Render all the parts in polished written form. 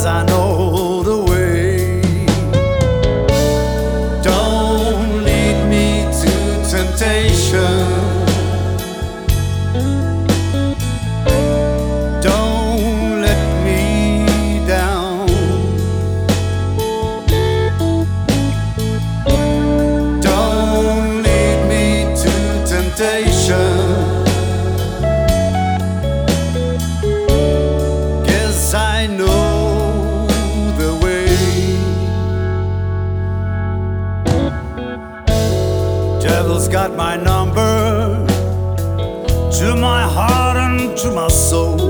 'cause I know the way. Don't lead me to temptation. Don't let me down. Don't lead me to temptation. I know the way. Devil's got my number, to my heart and to my soul.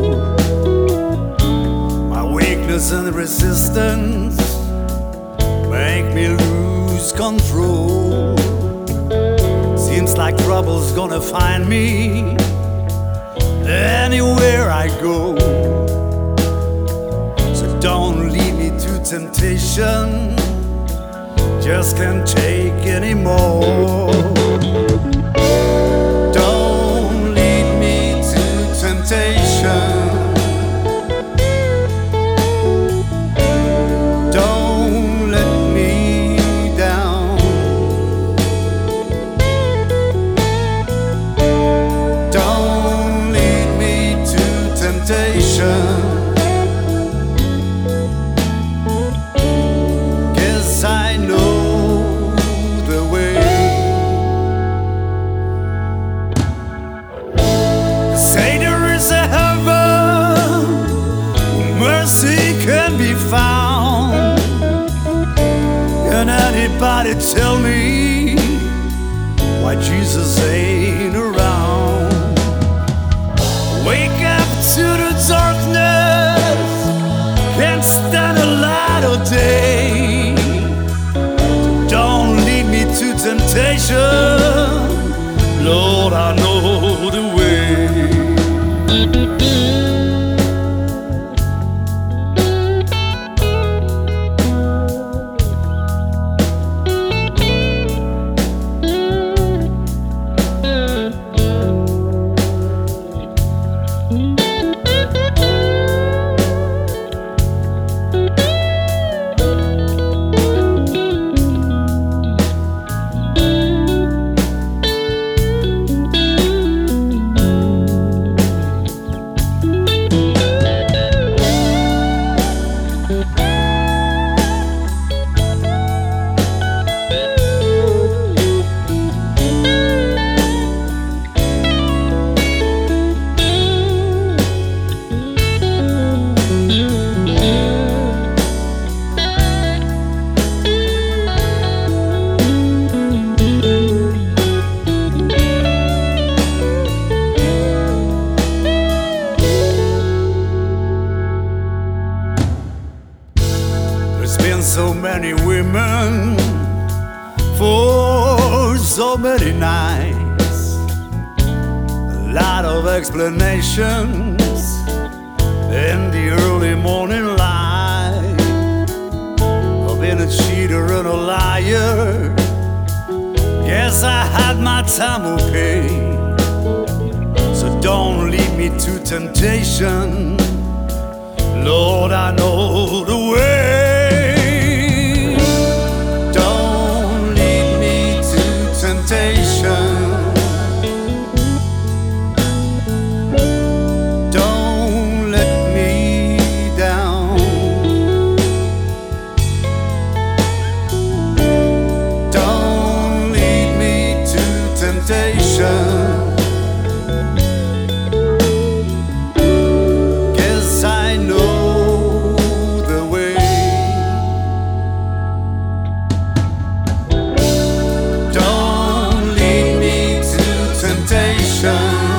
My weakness and resistance make me lose control. Seems like trouble's gonna find me anywhere I go. Don't lead me to temptation, just can't take anymore. Don't lead me to temptation. Don't let me down. Don't lead me to temptation. I know the way. Say there is a heaven where mercy can be found. Can anybody tell me why Jesus ain't around? Wake up to the darkness, can't stand the light of day. To temptation, Lord, I know the way. There's been so many women for so many nights, a lot of explanations in the early morning light. I've been a cheater and a liar, guess I had my time okay. So don't lead me to temptation, Lord, I know the way. Don't lead me to temptation. Don't let me down. Don't lead me to temptation. Temptation.